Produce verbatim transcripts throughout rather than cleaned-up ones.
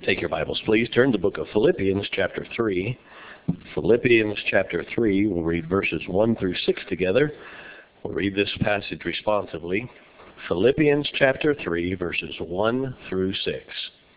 Take your Bibles, please. Turn to the book of Philippians, chapter three. Philippians, chapter three. We'll read verses one through six together. We'll read this passage responsively. Philippians, chapter three, verses one through six.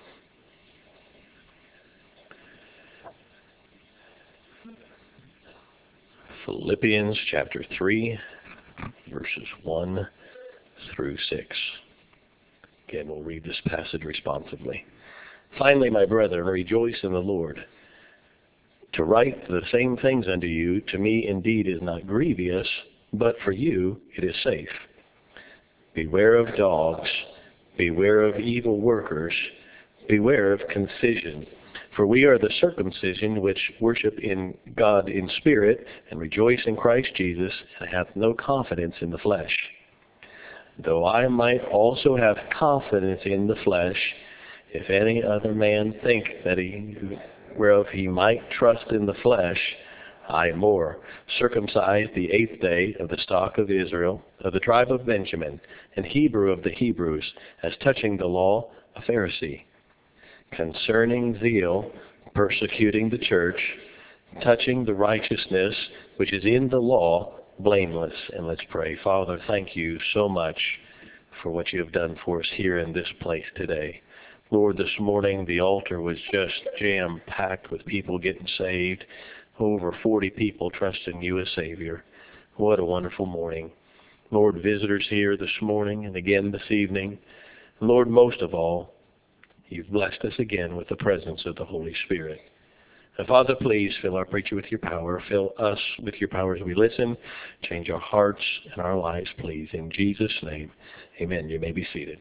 Philippians, chapter three, verses one through six. Again, we'll read this passage responsively. Finally, my brethren, rejoice in the Lord. To write the same things unto you, to me indeed is not grievous, but for you it is safe. Beware of dogs, beware of evil workers, beware of concision. For we are the circumcision which worship in God in spirit, and rejoice in Christ Jesus, and hath no confidence in the flesh. Though I might also have confidence in the flesh, if any other man think that he whereof he might trust in the flesh, I more, circumcised the eighth day of the stock of Israel, of the tribe of Benjamin, and Hebrew of the Hebrews, as touching the law, a Pharisee. Concerning zeal, persecuting the church, touching the righteousness which is in the law, blameless. And let's pray. Father, thank you so much for what you have done for us here in this place today. Lord, this morning the altar was just jam-packed with people getting saved. Over forty people trusting you as Savior. What a wonderful morning. Lord, visitors here this morning and again this evening. Lord, most of all, you've blessed us again with the presence of the Holy Spirit. And Father, please fill our preacher with your power. Fill us with your power as we listen. Change our hearts and our lives, please. In Jesus' name, amen. You may be seated.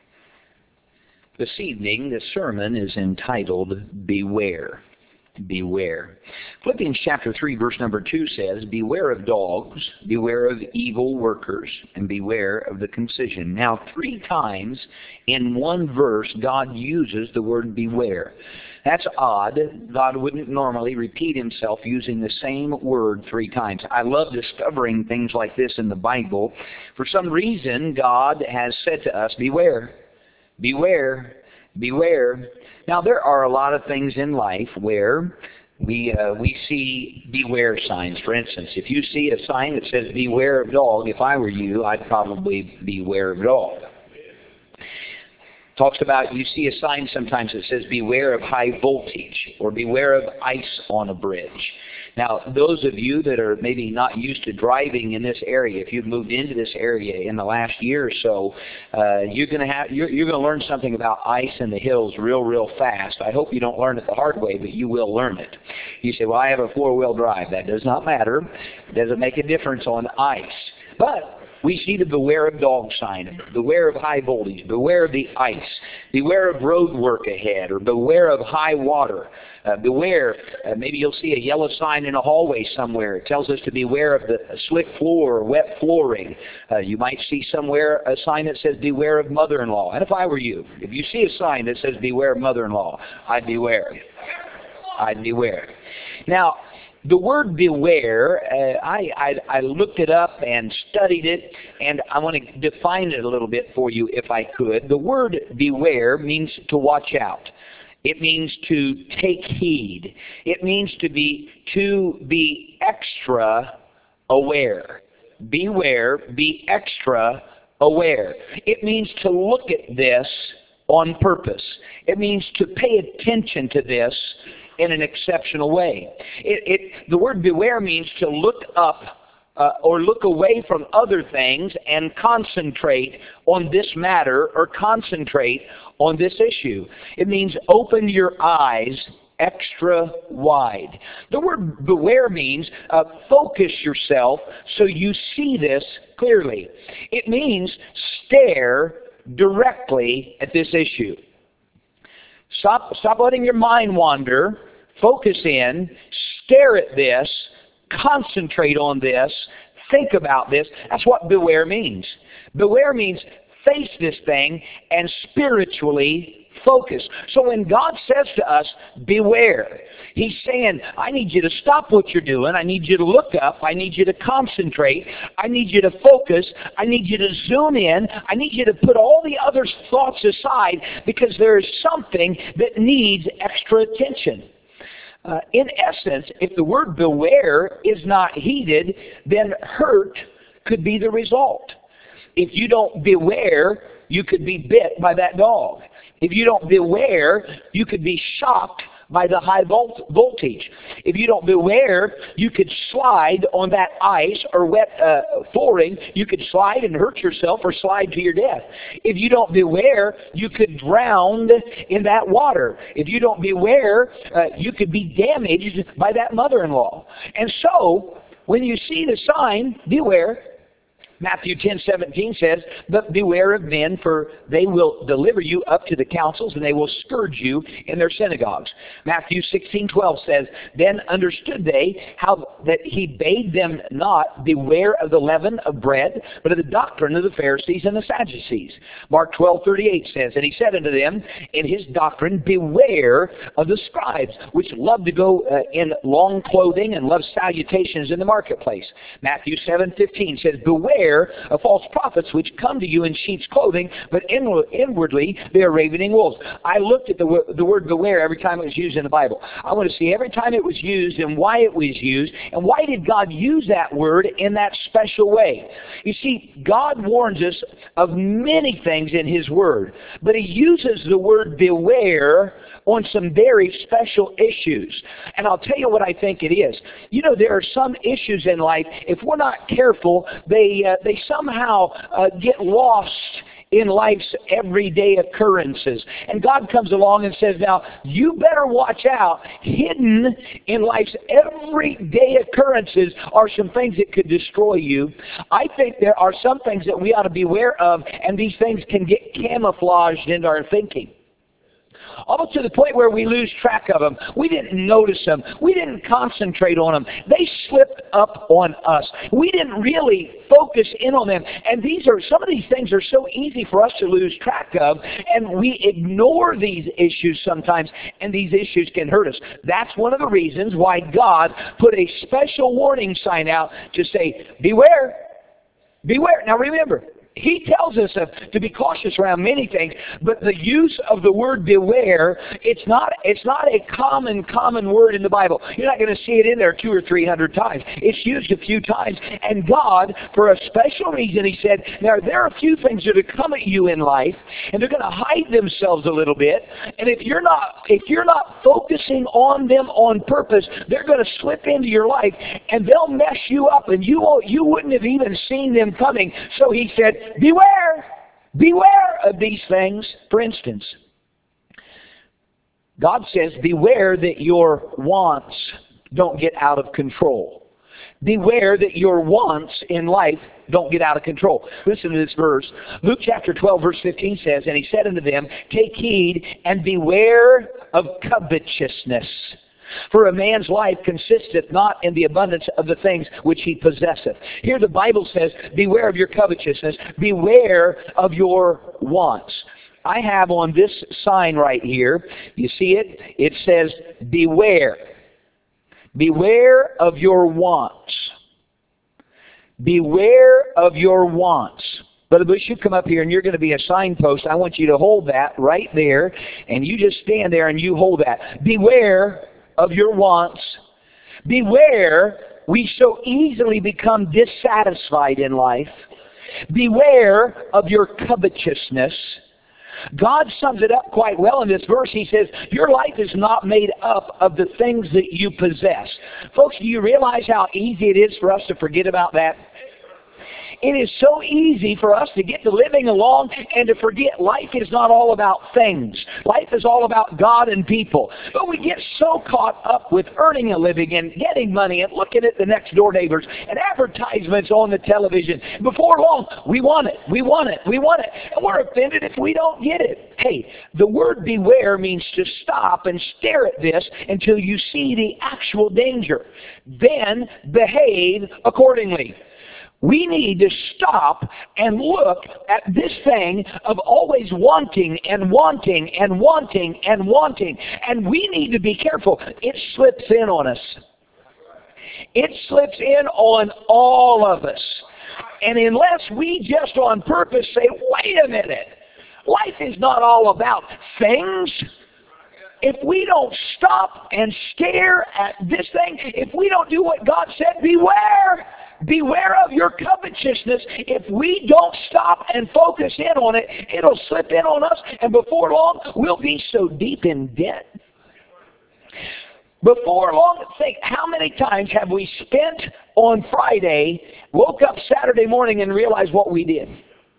This evening, the sermon is entitled, Beware. Beware. Philippians chapter three, verse number two says, Beware of dogs, beware of evil workers, and beware of the concision. Now, three times in one verse, God uses the word beware. That's odd. God wouldn't normally repeat himself using the same word three times. I love discovering things like this in the Bible. For some reason, God has said to us, beware. Beware, beware. Now, there are a lot of things in life where we uh, we see beware signs. For instance, if you see a sign that says beware of dog, if I were you, I'd probably beware of dog. Talks about, you see a sign sometimes that says beware of high voltage or beware of ice on a bridge. Now, those of you that are maybe not used to driving in this area, if you've moved into this area in the last year or so, uh, you're going to have you're, you're going to learn something about ice in the hills real, real fast. I hope you don't learn it the hard way, but you will learn it. You say, well, I have a four-wheel drive. That does not matter. It doesn't make a difference on ice. But we see the beware of dog sign, beware of high voltage, beware of the ice, beware of road work ahead, or beware of high water. Uh, beware, uh, maybe you'll see a yellow sign in a hallway somewhere. It tells us to beware of the slick floor or wet flooring. Uh, you might see somewhere a sign that says beware of mother-in-law. And if I were you, if you see a sign that says beware of mother-in-law, I'd beware. I'd beware. Now, the word beware, uh, I, I, I looked it up and studied it, and I want to define it a little bit for you if I could. The word beware means to watch out. It means to take heed. It means to be to be extra aware. Beware, be extra aware. It means to look at this on purpose. It means to pay attention to this in an exceptional way. It, it, the word beware means to look up uh, or look away from other things and concentrate on this matter or concentrate on this issue. It means open your eyes extra wide. The word beware means uh, focus yourself so you see this clearly. It means stare directly at this issue. Stop, stop letting your mind wander. Focus in. Stare at this. Concentrate on this. Think about this. That's what beware means. Beware means face this thing and spiritually focus. So when God says to us, beware, He's saying, I need you to stop what you're doing. I need you to look up. I need you to concentrate. I need you to focus. I need you to zoom in. I need you to put all the other thoughts aside because there is something that needs extra attention. Uh, in essence, if the word beware is not heeded, then hurt could be the result. If you don't beware, you could be bit by that dog. If you don't beware, you could be shocked by the high volt voltage. If you don't beware, you could slide on that ice or wet uh, flooring. You could slide and hurt yourself or slide to your death. If you don't beware, you could drown in that water. If you don't beware, uh, you could be damaged by that mother-in-law. And so, when you see the sign, beware. Matthew ten seventeen says, but beware of men, for they will deliver you up to the councils, and they will scourge you in their synagogues. Matthew sixteen twelve says, then understood they how that he bade them not beware of the leaven of bread, but of the doctrine of the Pharisees and the Sadducees. Mark twelve thirty-eight says, and he said unto them in his doctrine, beware of the scribes, which love to go uh, in long clothing and love salutations in the marketplace. Matthew seven fifteen says, beware of false prophets which come to you in sheep's clothing, but inwardly they are ravening wolves. I looked at the, the word beware every time it was used in the Bible. I want to see every time it was used and why it was used, and why did God use that word in that special way. You see, God warns us of many things in His Word, but He uses the word beware on some very special issues. And I'll tell you what I think it is. You know, there are some issues in life, if we're not careful, they, uh, they somehow uh, get lost in life's everyday occurrences. And God comes along and says, now, you better watch out. Hidden in life's everyday occurrences are some things that could destroy you. I think there are some things that we ought to be aware of, and these things can get camouflaged into our thinking. Almost to the point where we lose track of them. We didn't notice them. We didn't concentrate on them. They slipped up on us. We didn't really focus in on them. And these are some of these things are so easy for us to lose track of, and we ignore these issues sometimes, and these issues can hurt us. That's one of the reasons why God put a special warning sign out to say, beware, beware. Now remember, He tells us uh, to be cautious around many things, but the use of the word beware, it's not it's not a common, common word in the Bible. You're not going to see it in there two or three hundred times. It's used a few times. And God, for a special reason, He said, now there are a few things that are come at you in life, and they're going to hide themselves a little bit. And if you're not if you're not focusing on them on purpose, they're going to slip into your life, and they'll mess you up, and you won't, you wouldn't have even seen them coming. So He said, beware, beware of these things. For instance, God says, beware that your wants don't get out of control. Beware that your wants in life don't get out of control. Listen to this verse. Luke chapter twelve, verse fifteen says, and He said unto them, take heed and beware of covetousness. For a man's life consisteth not in the abundance of the things which he possesseth. Here the Bible says, beware of your covetousness. Beware of your wants. I have on this sign right here, you see it? It says, beware. Beware of your wants. Beware of your wants. Brother Bush, you come up here and you're going to be a signpost. I want you to hold that right there. And you just stand there and you hold that. Beware of your wants. Beware, we so easily become dissatisfied in life. Beware of your covetousness. God sums it up quite well in this verse. He says, your life is not made up of the things that you possess. Folks, do you realize how easy it is for us to forget about that? It is so easy for us to get to living along and to forget life is not all about things. Life is all about God and people. But we get so caught up with earning a living and getting money and looking at the next door neighbors and advertisements on the television. Before long, we want it, we want it, we want it. And we're offended if we don't get it. Hey, the word beware means to stop and stare at this until you see the actual danger. Then behave accordingly. We need to stop and look at this thing of always wanting and wanting and wanting and wanting. And we need to be careful. It slips in on us. It slips in on all of us. And unless we just on purpose say, wait a minute, life is not all about things. If we don't stop and stare at this thing, if we don't do what God said, beware. Beware of your covetousness. If we don't stop and focus in on it, it'll slip in on us, and before long, we'll be so deep in debt. Before long, think, how many times have we spent on Friday, woke up Saturday morning and realized what we did?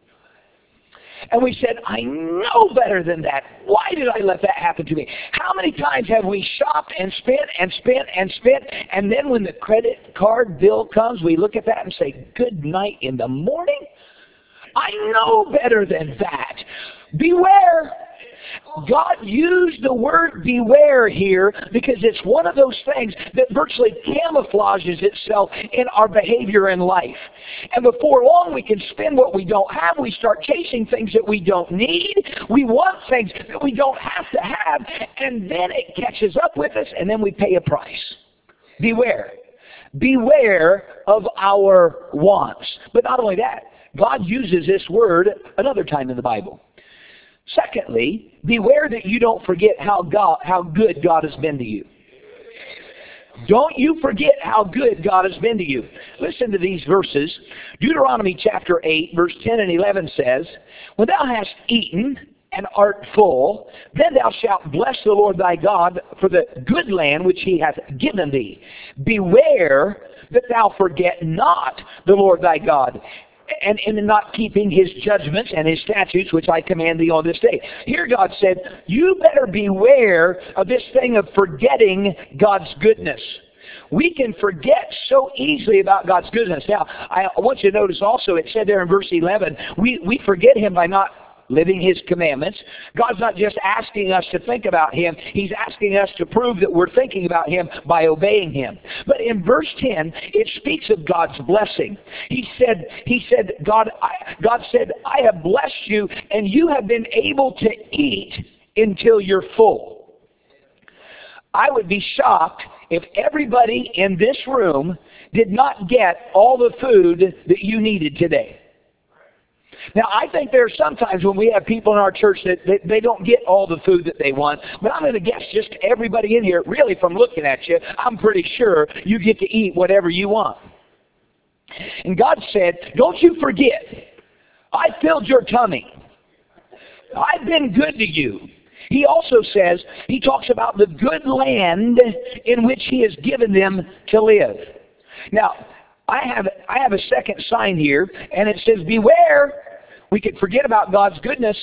And we said, I know better than that. Why did I let that happen to me? How many times have we shopped and spent and spent and spent, and then when the credit card bill comes, we look at that and say, good night in the morning? I know better than that. Beware. God used the word beware here because it's one of those things that virtually camouflages itself in our behavior in life. And before long, we can spend what we don't have. We start chasing things that we don't need. We want things that we don't have to have. And then it catches up with us, and then we pay a price. Beware. Beware of our wants. But not only that, God uses this word another time in the Bible. Secondly, beware that you don't forget how God, how good God has been to you. Don't you forget how good God has been to you. Listen to these verses. Deuteronomy chapter eight, verse ten and eleven says, when thou hast eaten and art full, then thou shalt bless the Lord thy God for the good land which he hath given thee. Beware that thou forget not the Lord thy God, and in not keeping his judgments and his statutes, which I command thee on this day. Here God said, you better beware of this thing of forgetting God's goodness. We can forget so easily about God's goodness. Now, I want you to notice also, it said there in verse eleven, we, we forget him by not living his commandments. God's not just asking us to think about him. He's asking us to prove that we're thinking about him by obeying him. But in verse ten, it speaks of God's blessing. He said, he said, God, I, God said, I have blessed you, and you have been able to eat until you're full. I would be shocked if everybody in this room did not get all the food that you needed today. Now, I think there are sometimes when we have people in our church that they, they don't get all the food that they want, but I'm going to guess just everybody in here, really from looking at you, I'm pretty sure you get to eat whatever you want. And God said, don't you forget, I filled your tummy. I've been good to you. He also says, he talks about the good land in which he has given them to live. Now, I have, I have a second sign here, and it says, beware. We could forget about God's goodness.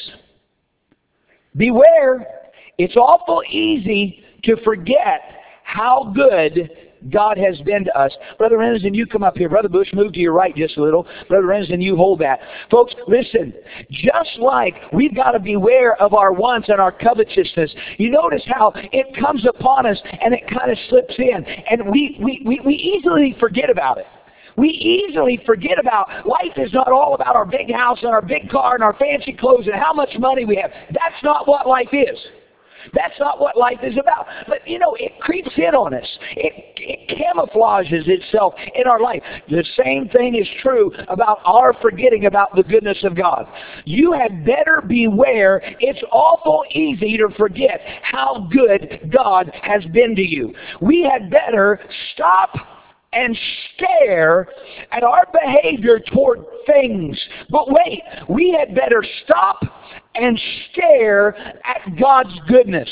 Beware. It's awful easy to forget how good God has been to us. Brother Renzen, you come up here. Brother Bush, move to your right just a little. Brother Renzen, you hold that. Folks, listen. Just like we've got to beware of our wants and our covetousness, you notice how it comes upon us and it kind of slips in. And we, we, we, we easily forget about it. We easily forget about life is not all about our big house and our big car and our fancy clothes and how much money we have. That's not what life is. That's not what life is about. But, you know, it creeps in on us. It, it camouflages itself in our life. The same thing is true about our forgetting about the goodness of God. You had better beware. It's awful easy to forget how good God has been to you. We had better stop and stare at our behavior toward things. But wait, we had better stop and stare at God's goodness.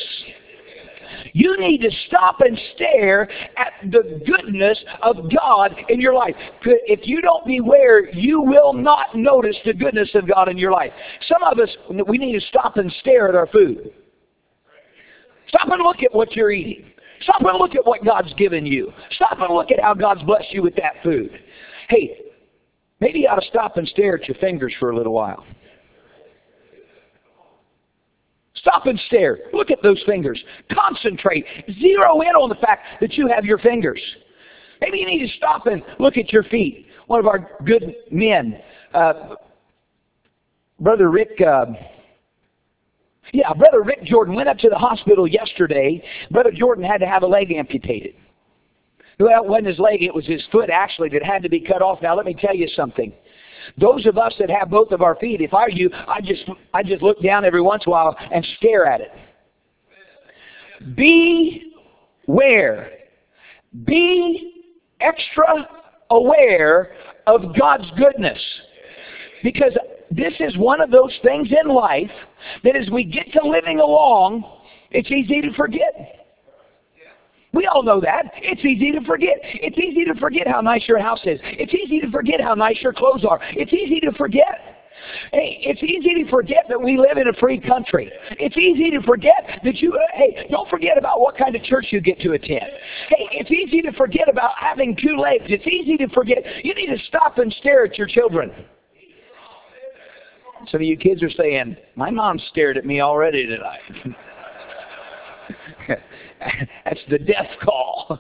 You need to stop and stare at the goodness of God in your life. If you don't beware, you will not notice the goodness of God in your life. Some of us, we need to stop and stare at our food. Stop and look at what you're eating. Stop and look at what God's given you. Stop and look at how God's blessed you with that food. Hey, maybe you ought to stop and stare at your fingers for a little while. Stop and stare. Look at those fingers. Concentrate. Zero in on the fact that you have your fingers. Maybe you need to stop and look at your feet. one of our good men, uh, Brother Rick, uh, yeah, Brother Rick Jordan went up to the hospital yesterday. Brother Jordan had to have a leg amputated. Well, it wasn't his leg, it was his foot actually that had to be cut off. Now let me tell you something. Those of us that have both of our feet, if I were you, I just I just look down every once in a while and stare at it. Beware. Be extra aware of God's goodness. Because this is one of those things in life that as we get to living along, it's easy to forget. We all know that. It's easy to forget. It's easy to forget how nice your house is. It's easy to forget how nice your clothes are. It's easy to forget. Hey, it's easy to forget that we live in a free country. It's easy to forget that you, hey, don't forget about what kind of church you get to attend. Hey, it's easy to forget about having two legs. It's easy to forget. You need to stop and stare at your children. Some of you kids are saying, my mom stared at me already tonight. That's the death call.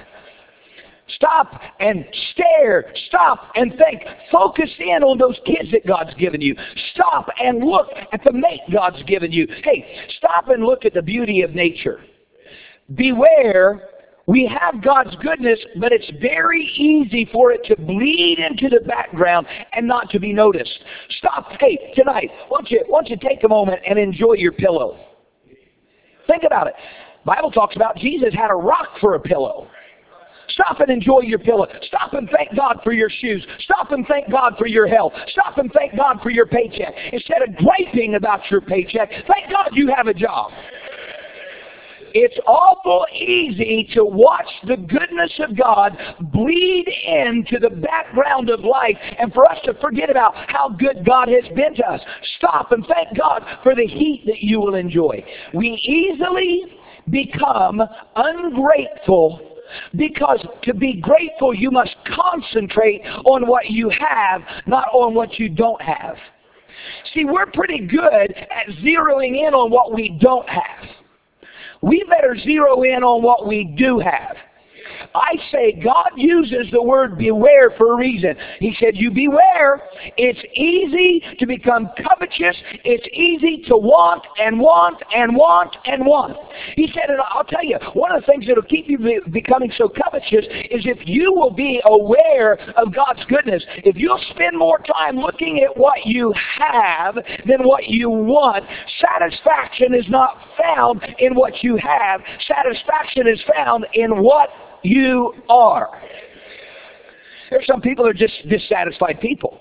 Stop and stare. Stop and think. Focus in on those kids that God's given you. Stop and look at the mate God's given you. Hey, stop and look at the beauty of nature. Beware, we have God's goodness, but it's very easy for it to bleed into the background and not to be noticed. Stop. Hey, tonight, why don't you, why don't you take a moment and enjoy your pillow? Think about it. The Bible talks about Jesus had a rock for a pillow. Stop and enjoy your pillow. Stop and thank God for your shoes. Stop and thank God for your health. Stop and thank God for your paycheck. Instead of griping about your paycheck, thank God you have a job. It's awful easy to watch the goodness of God bleed into the background of life and for us to forget about how good God has been to us. Stop and thank God for the heat that you will enjoy. We easily become ungrateful because to be grateful you must concentrate on what you have, not on what you don't have. See, we're pretty good at zeroing in on what we don't have. We better zero in on what we do have. I say God uses the word beware for a reason. He said, you beware. It's easy to become covetous. It's easy to want and want and want and want. He said, and I'll tell you, one of the things that will keep you be becoming so covetous is if you will be aware of God's goodness. If you'll spend more time looking at what you have than what you want, satisfaction is not found in what you have. Satisfaction is found in what you are. There's some people who are just dissatisfied people.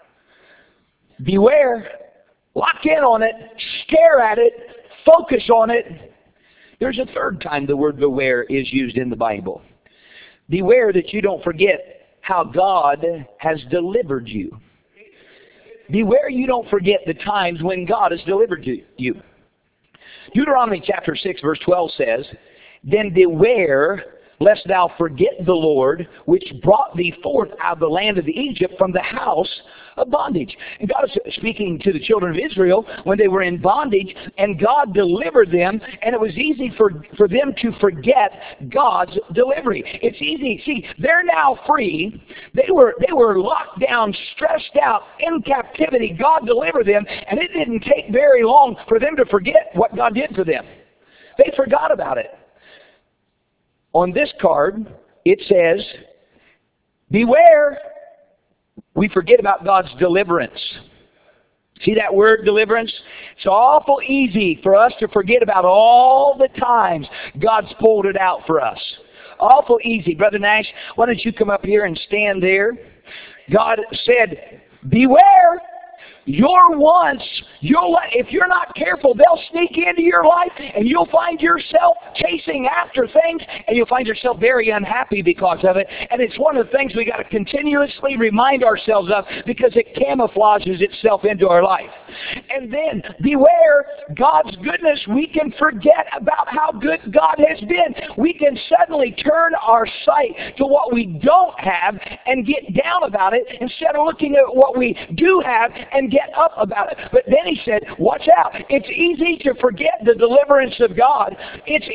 Beware. Lock in on it. Stare at it. Focus on it. There's a third time the word beware is used in the Bible. Beware that you don't forget how God has delivered you. Beware you don't forget the times when God has delivered you. Deuteronomy chapter six verse twelve says, then beware lest thou forget the Lord, which brought thee forth out of the land of Egypt from the house of bondage. And God is speaking to the children of Israel when they were in bondage, and God delivered them, and it was easy for, for them to forget God's delivery. It's easy. See, they're now free. They were, they were locked down, stressed out, in captivity. God delivered them, and it didn't take very long for them to forget what God did for them. They forgot about it. On this card, it says, beware, we forget about God's deliverance. See that word, deliverance? It's awful easy for us to forget about all the times God's pulled it out for us. Awful easy. Brother Nash, why don't you come up here and stand there? God said, beware. Your wants, you'll, if you're not careful, they'll sneak into your life and you'll find yourself chasing after things and you'll find yourself very unhappy because of it. And it's one of the things we got to continuously remind ourselves of because it camouflages itself into our life. And then beware God's goodness. We can forget about how good God has been. We can suddenly turn our sight to what we don't have and get down about it instead of looking at what we do have and get up about it. But then he said, watch out. It's easy to forget the deliverance of God. It's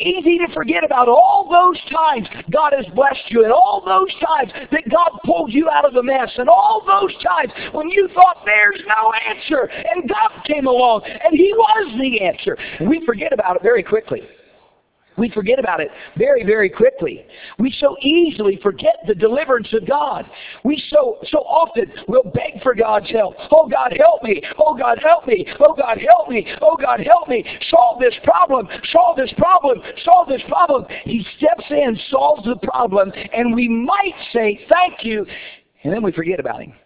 easy to forget about all those times God has blessed you, and all those times that God pulled you out of the mess, and all those times when you thought there's no answer, and God came along, and He was the answer. And we forget about it very quickly. We forget about it very, very quickly. We so easily forget the deliverance of God. We so so often will beg for God's help. Oh, God, help me. Oh, God, help me. Oh, God, help me. Oh, God, help me. Solve this problem. Solve this problem. Solve this problem. He steps in, solves the problem, and we might say, thank you, and then we forget about Him.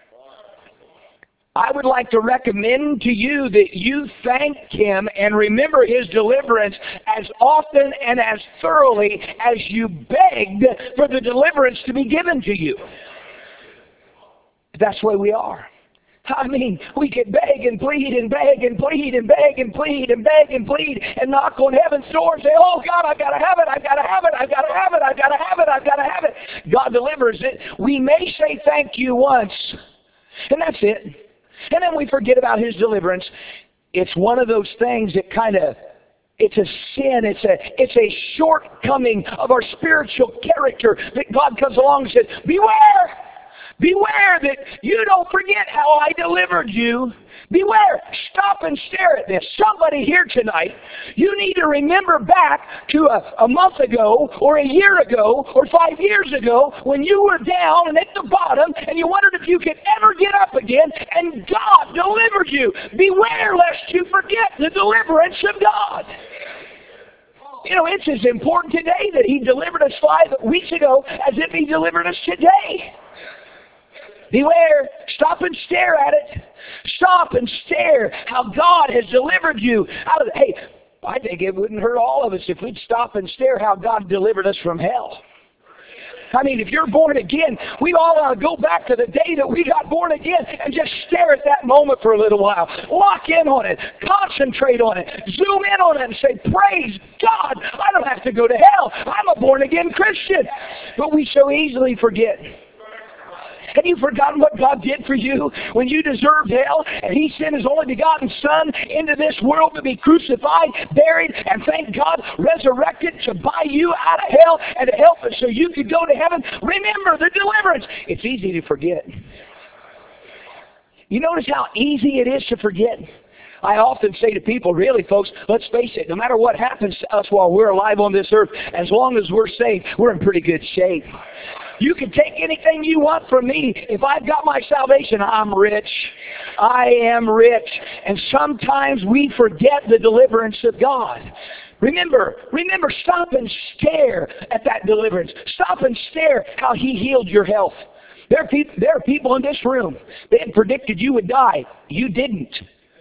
I would like to recommend to you that you thank Him and remember His deliverance as often and as thoroughly as you begged for the deliverance to be given to you. That's the way we are. I mean, we can beg and plead and beg and plead and beg and plead and beg and plead and knock on heaven's door and say, oh, God, I've got to have it, I've got to have it, I've got to have it, I've got to have it, I've got to have it. God delivers it. We may say thank you once, and that's it. And then we forget about His deliverance. It's one of those things that kind of, it's a sin, it's a it's a shortcoming of our spiritual character that God comes along and says, beware! Beware that you don't forget how I delivered you. Beware. Stop and stare at this. Somebody here tonight, you need to remember back to a, a month ago or a year ago or five years ago when you were down and at the bottom and you wondered if you could ever get up again, and God delivered you. Beware lest you forget the deliverance of God. You know, it's as important today that He delivered us five weeks ago as if He delivered us today. Beware. Stop and stare at it. Stop and stare how God has delivered you out of the, hey, I think it wouldn't hurt all of us if we'd stop and stare how God delivered us from hell. I mean, if you're born again, we all want to go back to the day that we got born again and just stare at that moment for a little while. Lock in on it. Concentrate on it. Zoom in on it and say, praise God, I don't have to go to hell. I'm a born again Christian. But we so easily forget. Have you forgotten what God did for you when you deserved hell and He sent His only begotten Son into this world to be crucified, buried, and thank God, resurrected to buy you out of hell and to help us so you could go to heaven? Remember the deliverance. It's easy to forget. You notice how easy it is to forget? I often say to people, really, folks, let's face it, no matter what happens to us while we're alive on this earth, as long as we're saved, we're in pretty good shape. You can take anything you want from me. If I've got my salvation, I'm rich. I am rich. And sometimes we forget the deliverance of God. Remember, remember, stop and stare at that deliverance. Stop and stare how He healed your health. There are people, there are people in this room that had predicted you would die. You didn't.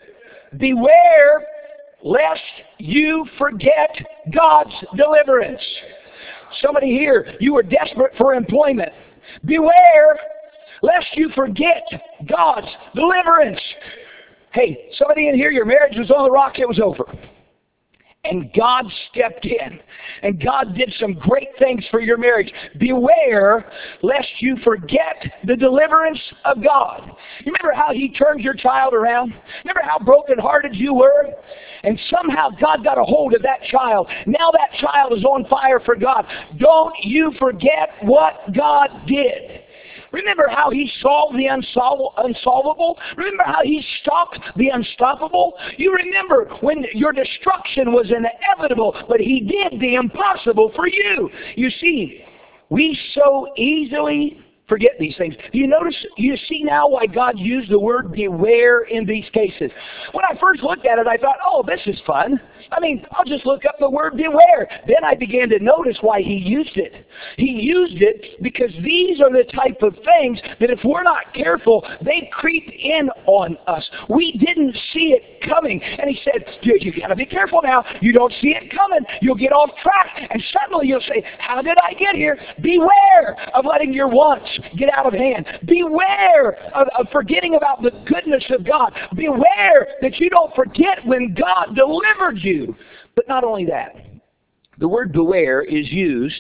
Beware lest you forget God's deliverance. Somebody here, you were desperate for employment. Beware lest you forget God's deliverance. Hey, somebody in here, your marriage was on the rocks, it was over. And God stepped in. And God did some great things for your marriage. Beware lest you forget the deliverance of God. You remember how He turned your child around? Remember how brokenhearted you were? And somehow God got a hold of that child. Now that child is on fire for God. Don't you forget what God did. Remember how He solved the unsolvable? Remember how He stopped the unstoppable? You remember when your destruction was inevitable, but He did the impossible for you. You see, we so easily forget these things. Do you notice, you see now why God used the word beware in these cases? When I first looked at it, I thought, oh, this is fun. I mean, I'll just look up the word beware. Then I began to notice why He used it. He used it because these are the type of things that if we're not careful, they creep in on us. We didn't see it coming. And He said, dude, you got to be careful now. You don't see it coming. You'll get off track. And suddenly you'll say, how did I get here? Beware of letting your wants get out of hand. Beware of, of forgetting about the goodness of God. Beware that you don't forget when God delivered you. But not only that, the word beware is used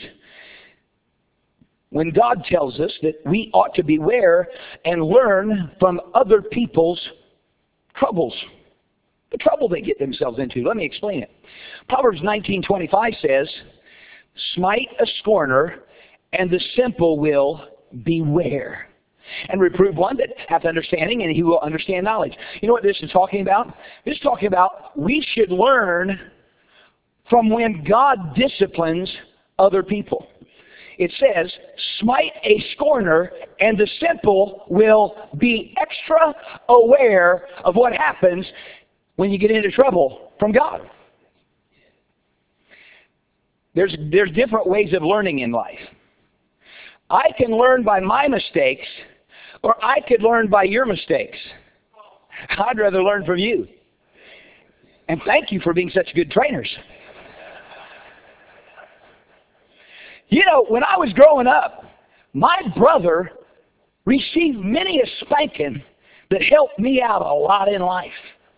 when God tells us that we ought to beware and learn from other people's troubles. the trouble they get themselves into. Let me explain it. Proverbs nineteen twenty-five says, smite a scorner, and the simple will beware. And reprove one that hath understanding, and he will understand knowledge. You know what this is talking about? This is talking about we should learn from when God disciplines other people. It says, smite a scorner, and the simple will be extra aware of what happens when you get into trouble from God. There's, there's different ways of learning in life. I can learn by my mistakes, or I could learn by your mistakes. I'd rather learn from you. And thank you for being such good trainers. You know, when I was growing up, my brother received many a spanking that helped me out a lot in life.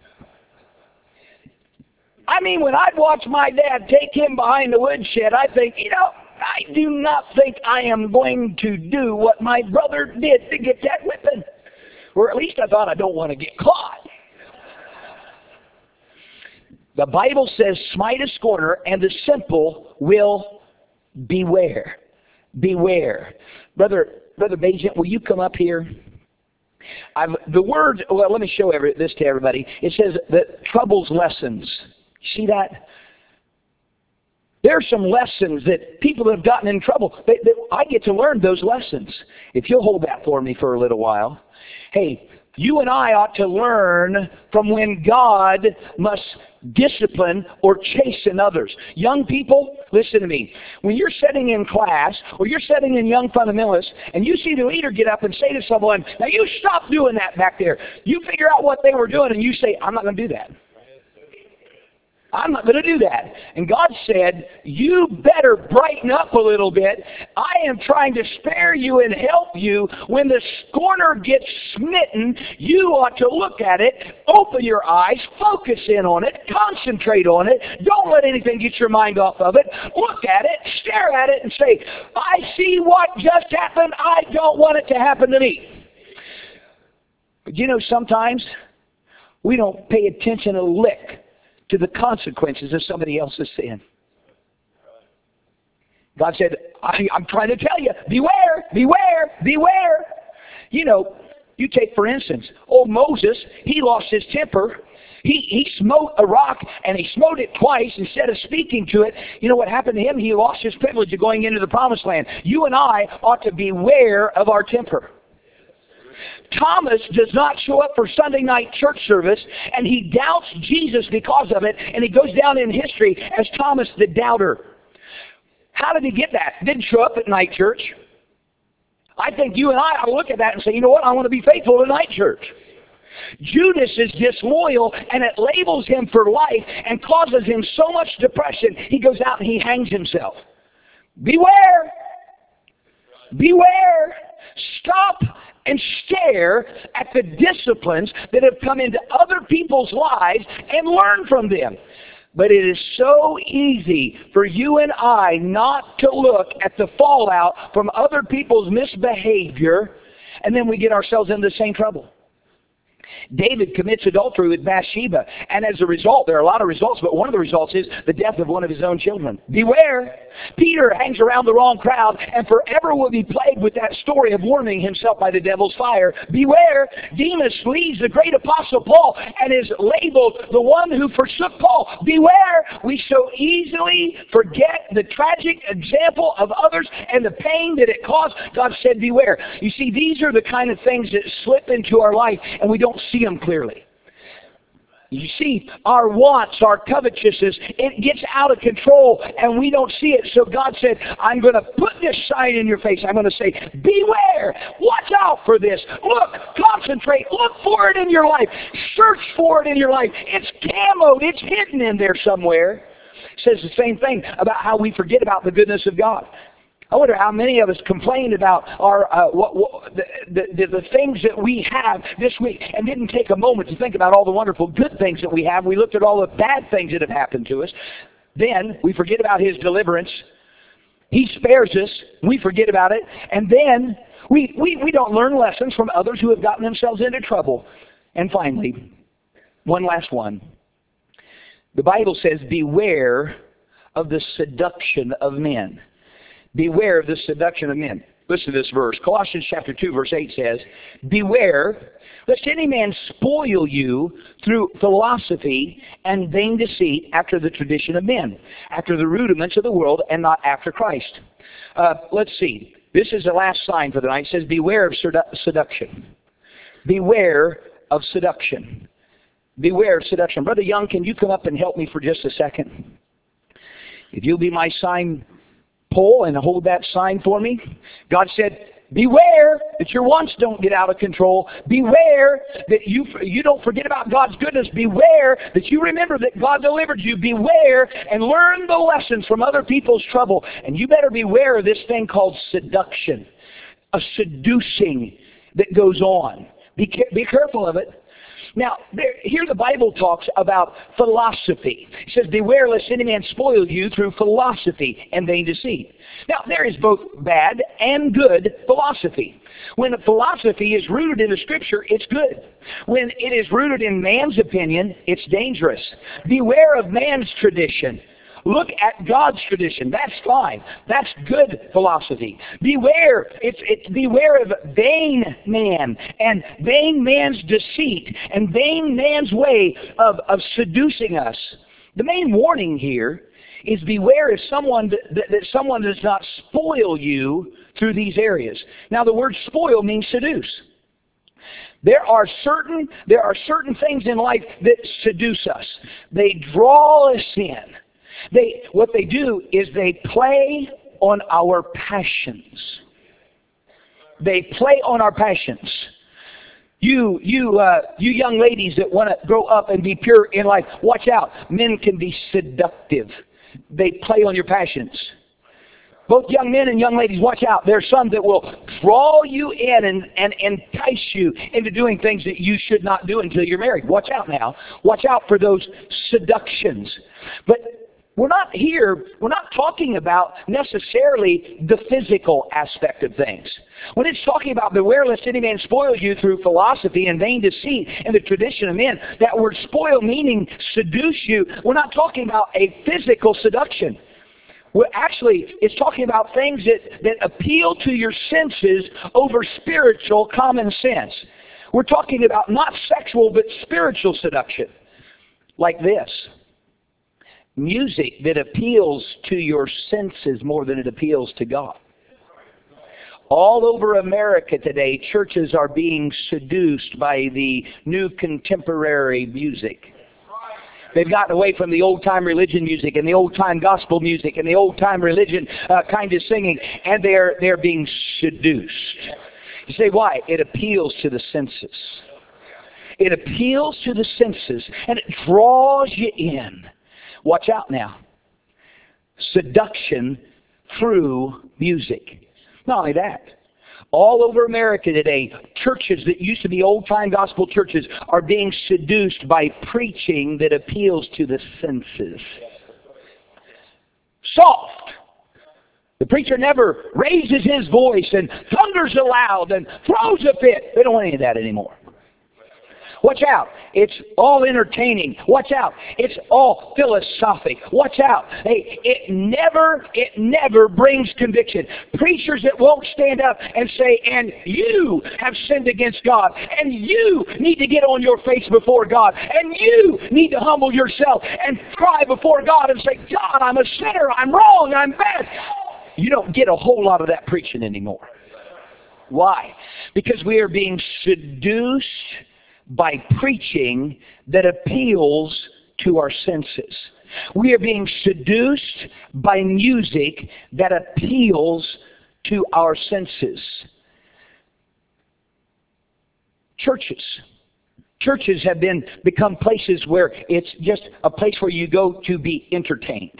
I mean, when I'd watch my dad take him behind the woodshed, I think, you know, I do not think I am going to do what my brother did to get that whipping. Or at least I thought I don't want to get caught. The Bible says, smite a scorner, and the simple will beware. Beware. Brother, Brother Bajent, will you come up here? I've, the word, well, let me show every, this to everybody. It says that trouble's lessons. See that? There are some lessons that people that have gotten in trouble, they, they, I get to learn those lessons. If you'll hold that for me for a little while. Hey, you and I ought to learn from when God must discipline or chasten others. Young people, listen to me. When you're sitting in class or you're sitting in young fundamentalists and you see the leader get up and say to someone, now you stop doing that back there. You figure out what they were doing and you say, I'm not going to do that. I'm not going to do that. And God said, you better brighten up a little bit. I am trying to spare you and help you. When the scorner gets smitten, you ought to look at it, open your eyes, focus in on it, concentrate on it. Don't let anything get your mind off of it. Look at it, stare at it, and say, I see what just happened. I don't want it to happen to me. But you know, sometimes we don't pay attention a lick to the consequences of somebody else's sin. God said, I, I'm trying to tell you, beware, beware, beware. You know, you take for instance, old Moses, he lost his temper. He, he smote a rock, and he smote it twice instead of speaking to it. You know what happened to him? He lost his privilege of going into the promised land. You and I ought to beware of our temper. Thomas does not show up for Sunday night church service, and he doubts Jesus because of it, and he goes down in history as Thomas the doubter. How did he get that? Didn't show up at night church. I think you and I ought to look at that and say, you know what, I want to be faithful to night church. Judas is disloyal, and it labels him for life and causes him so much depression, he goes out and he hangs himself. Beware! Beware! Stop and stare at the disciplines that have come into other people's lives and learn from them. But it is so easy for you and I not to look at the fallout from other people's misbehavior, and then we get ourselves into the same trouble. David commits adultery with Bathsheba, and as a result, there are a lot of results, but one of the results is the death of one of his own children. Beware! Peter hangs around the wrong crowd and forever will be plagued with that story of warming himself by the devil's fire. Beware! Demas leaves the great apostle Paul and is labeled the one who forsook Paul. Beware! We so easily forget the tragic example of others and the pain that it caused. God said, beware. You see, these are the kind of things that slip into our life and we don't see them clearly. You see, our wants, our covetousness, it gets out of control and we don't see it. So God said, I'm going to put this sign in your face. I'm going to say, beware. Watch out for this. Look, concentrate. Look for it in your life. Search for it in your life. It's camoed. It's hidden in there somewhere. It says the same thing about how we forget about the goodness of God. I wonder how many of us complained about our uh, what, what, the, the, the things that we have this week and didn't take a moment to think about all the wonderful good things that we have. We looked at all the bad things that have happened to us. Then we forget about His deliverance. He spares us. We forget about it. And then we, we, we don't learn lessons from others who have gotten themselves into trouble. And finally, one last one. The Bible says, beware of the seduction of men. Beware of the seduction of men. Listen to this verse. Colossians chapter two, verse eight says, beware lest any man spoil you through philosophy and vain deceit after the tradition of men, after the rudiments of the world, and not after Christ. Uh, let's see. This is the last sign for the night. It says, beware of sedu- seduction. Beware of seduction. Beware of seduction. Brother Young, can you come up and help me for just a second? If you'll be my sign pole and hold that sign for me. God said, beware that your wants don't get out of control. Beware that you you don't forget about God's goodness. Beware that you remember that God delivered you. Beware and learn the lessons from other people's trouble. And you better beware of this thing called seduction, a seducing that goes on. Be, be careful of it. Now, there, here the Bible talks about philosophy. It says, beware lest any man spoil you through philosophy and vain deceit. Now, there is both bad and good philosophy. When a philosophy is rooted in the Scripture, it's good. When it is rooted in man's opinion, it's dangerous. Beware of man's tradition. Look at God's tradition. That's fine. That's good philosophy. Beware. It's, it's beware of vain man and vain man's deceit and vain man's way of, of seducing us. The main warning here is beware if someone that, that someone does not spoil you through these areas. Now, the word spoil means seduce. There are certain there are certain things in life that seduce us. They draw us in. They, what they do is they play on our passions. They play on our passions. You, you, uh, you young ladies that want to grow up and be pure in life, watch out. Men can be seductive. They play on your passions. Both young men and young ladies, watch out. There are some that will draw you in and, and entice you into doing things that you should not do until you're married. Watch out now. Watch out for those seductions. But we're not here, we're not talking about necessarily the physical aspect of things. When it's talking about beware lest any man spoil you through philosophy and vain deceit and the tradition of men, that word spoil meaning seduce you, we're not talking about a physical seduction. Well, actually, it's talking about things that, that appeal to your senses over spiritual common sense. We're talking about not sexual but spiritual seduction. Like this. Music that appeals to your senses more than it appeals to God. All over America today, churches are being seduced by the new contemporary music. They've gotten away from the old-time religion music and the old-time gospel music and the old-time religion uh, kind of singing, and they're, they're being seduced. You say, why? It appeals to the senses. It appeals to the senses, and it draws you in. Watch out now. Seduction through music. Not only that, all over America today, churches that used to be old-time gospel churches are being seduced by preaching that appeals to the senses. Soft. The preacher never raises his voice and thunders aloud and throws a fit. They don't want any of that anymore. Watch out. It's all entertaining. Watch out. It's all philosophic. Watch out. Hey, it never, it never brings conviction. Preachers that won't stand up and say, and you have sinned against God, and you need to get on your face before God, and you need to humble yourself and cry before God and say, God, I'm a sinner. I'm wrong. I'm bad. You don't get a whole lot of that preaching anymore. Why? Because we are being seduced by preaching that appeals to our senses. We are being seduced by music that appeals to our senses. Churches. Churches have been become places where it's just a place where you go to be entertained.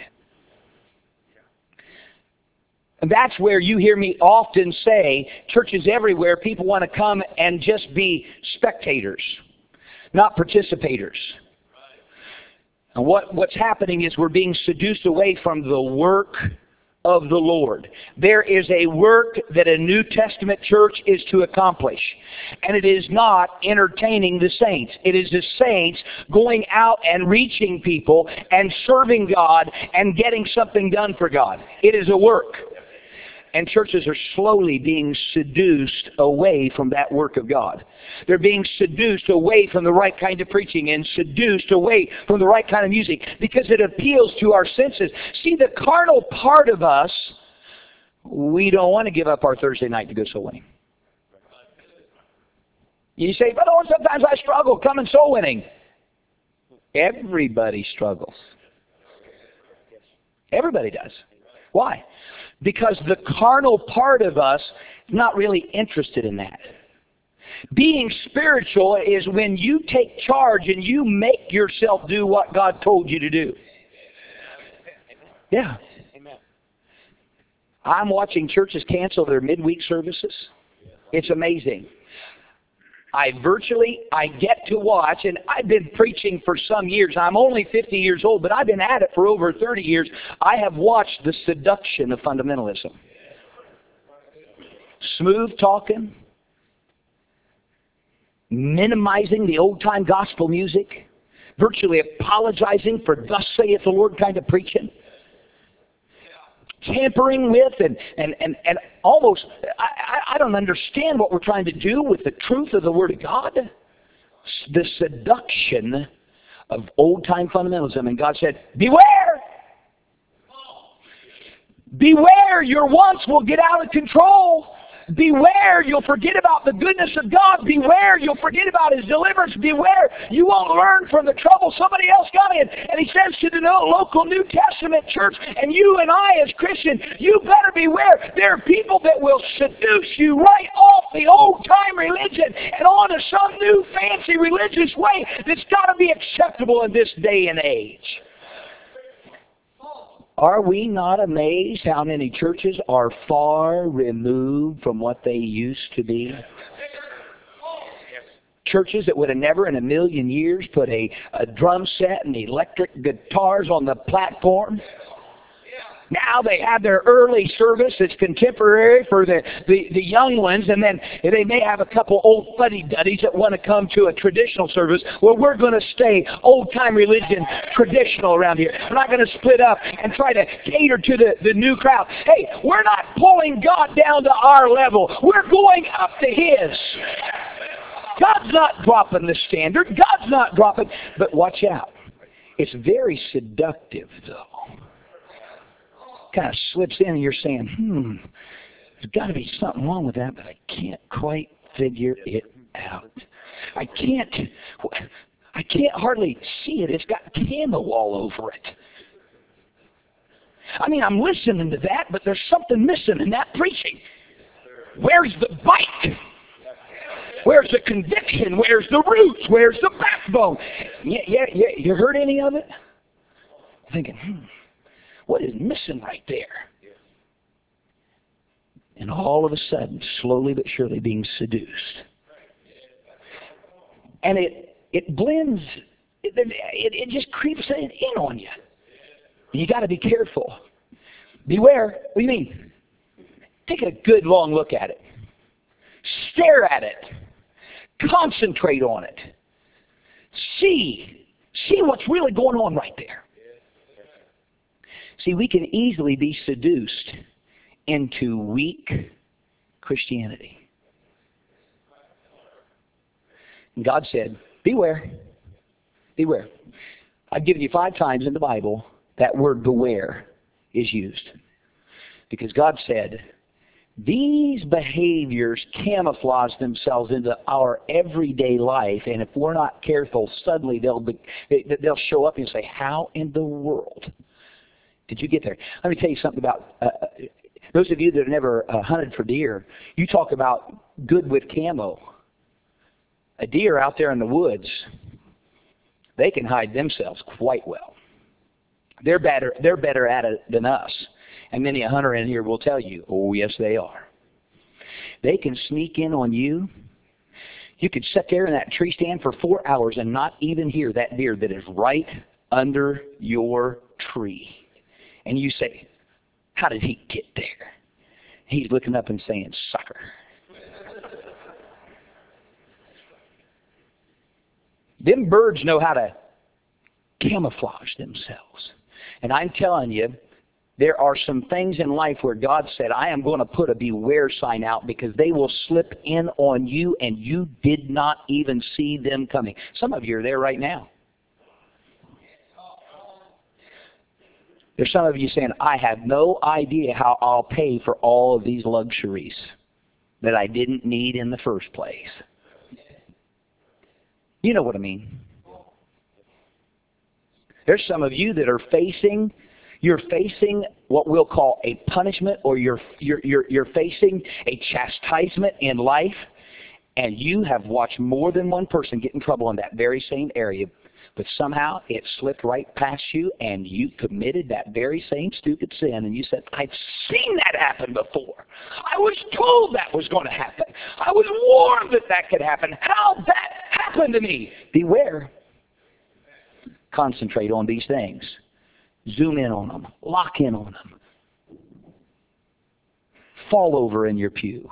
And that's where you hear me often say, churches everywhere, people want to come and just be spectators, not participators. And what, what's happening is we're being seduced away from the work of the Lord. There is a work that a New Testament church is to accomplish. And it is not entertaining the saints. It is the saints going out and reaching people and serving God and getting something done for God. It is a work. And churches are slowly being seduced away from that work of God. They're being seduced away from the right kind of preaching and seduced away from the right kind of music because it appeals to our senses. See, the carnal part of us, we don't want to give up our Thursday night to go soul winning. You say, but oh, sometimes I struggle coming soul winning. Everybody struggles. Everybody does. Why? Because the carnal part of us is not really interested in that. Being spiritual is when you take charge and you make yourself do what God told you to do. Yeah. I'm watching churches cancel their midweek services. It's amazing. I virtually, I get to watch, and I've been preaching for some years. I'm only fifty years old, but I've been at it for over thirty years. I have watched the seduction of fundamentalism. Smooth talking, minimizing the old-time gospel music, virtually apologizing for thus saith the Lord kind of preaching. Tampering with and, and, and, and almost, I, I don't understand what we're trying to do with the truth of the Word of God. The seduction of old-time fundamentalism. And God said, beware! Beware, your wants will get out of control. Beware, you'll forget about the goodness of God. Beware, you'll forget about His deliverance. Beware, you won't learn from the trouble somebody else got in. And He says to the local New Testament church, and you and I as Christians, you better beware. There are people that will seduce you right off the old-time religion and onto some new fancy religious way that's got to be acceptable in this day and age. Are we not amazed how many churches are far removed from what they used to be? Churches that would have never in a million years put a, a drum set and electric guitars on the platform. Now they have their early service that's contemporary for the, the, the young ones, and then they may have a couple old fuddy-duddies that want to come to a traditional service. Well, we're going to stay old-time religion traditional around here. We're not going to split up and try to cater to the, the new crowd. Hey, we're not pulling God down to our level. We're going up to His. God's not dropping the standard. God's not dropping. But watch out. It's very seductive, though. Kind of slips in and you're saying, hmm, there's got to be something wrong with that, but I can't quite figure it out. I can't, I can't hardly see it. It's got camo all over it. I mean, I'm listening to that, but there's something missing in that preaching. Where's the bite? Where's the conviction? Where's the roots? Where's the backbone? Yeah, yeah, yeah. You heard any of it? I'm thinking, hmm. What is missing right there? And all of a sudden, slowly but surely being seduced. And it it blends, it, it, it just creeps in on you. You got to be careful. Beware. What do you mean? Take a good long look at it. Stare at it. Concentrate on it. See. See what's really going on right there. See, we can easily be seduced into weak Christianity. And God said, beware. Beware. I've given you five times in the Bible that word beware is used. Because God said, these behaviors camouflage themselves into our everyday life, and if we're not careful, suddenly they'll be, they'll show up and say, how in the world did you get there? Let me tell you something about uh, those of you that have never uh, hunted for deer. You talk about good with camo. A deer out there in the woods, they can hide themselves quite well. They're better. They're better at it than us. And many a hunter in here will tell you, oh yes, they are. They can sneak in on you. You could sit there in that tree stand for four hours and not even hear that deer that is right under your tree. And you say, how did he get there? He's looking up and saying, sucker. Them birds know how to camouflage themselves. And I'm telling you, there are some things in life where God said, I am going to put a beware sign out because they will slip in on you and you did not even see them coming. Some of you are there right now. There's some of you saying, I have no idea how I'll pay for all of these luxuries that I didn't need in the first place. You know what I mean. There's some of you that are facing, you're facing what we'll call a punishment, or you're, you're, you're, you're facing a chastisement in life, and you have watched more than one person get in trouble in that very same area, but somehow it slipped right past you, and you committed that very same stupid sin, and you said, I've seen that happen before. I was told that was going to happen. I was warned that that could happen. How'd that happen to me? Beware. Concentrate on these things. Zoom in on them. Lock in on them. Fall over in your pew.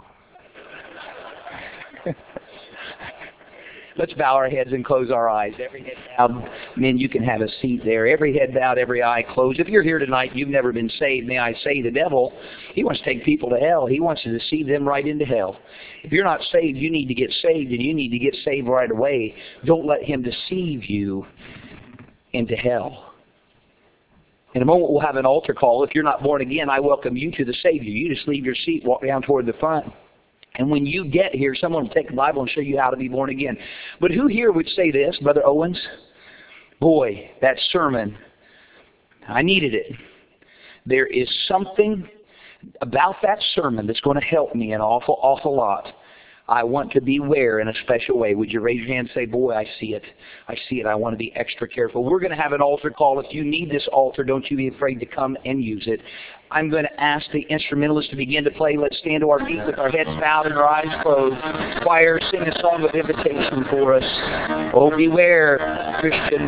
Let's bow our heads and close our eyes. Every head bowed. Men, you can have a seat there. Every head bowed, every eye closed. If you're here tonight, you've never been saved, may I say, the devil, he wants to take people to hell. He wants to deceive them right into hell. If you're not saved, you need to get saved, and you need to get saved right away. Don't let him deceive you into hell. In a moment, we'll have an altar call. If you're not born again, I welcome you to the Savior. You just leave your seat, walk down toward the front. And when you get here, someone will take a Bible and show you how to be born again. But who here would say this, Brother Owens? Boy, that sermon, I needed it. There is something about that sermon that's going to help me an awful, awful lot. I want to beware in a special way. Would you raise your hand and say, boy, I see it. I see it. I want to be extra careful. We're going to have an altar call. If you need this altar, don't you be afraid to come and use it. I'm going to ask the instrumentalists to begin to play. Let's stand to our feet with our heads bowed and our eyes closed. Choir, sing a song of invitation for us. Oh, beware, Christian.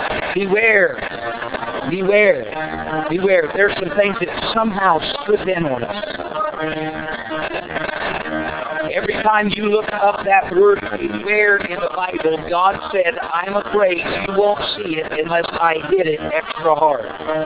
Beware. Beware. Beware. There's some things that somehow slip in on us. Every time you look up that word beware in the Bible, God said, I'm afraid you won't see it unless I hit it extra hard.